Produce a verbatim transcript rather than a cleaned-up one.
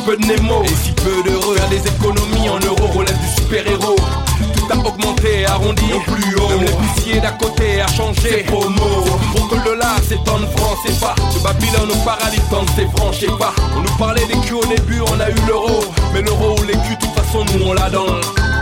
peu de Nemo et si peu d'heureux. Faire des économies en euros relève du super-héros. Tout a augmenté, arrondi au plus haut. Même l'épicier d'à côté a changé ses promos. Pour que le dollar s'étende, franc c'est pas. De Babylone au paradis tente ses francs, je sais pas. On nous parlait des culs au début, on a eu l'euro. Mais l'euro ou les culs, de toute façon nous on l'a dans.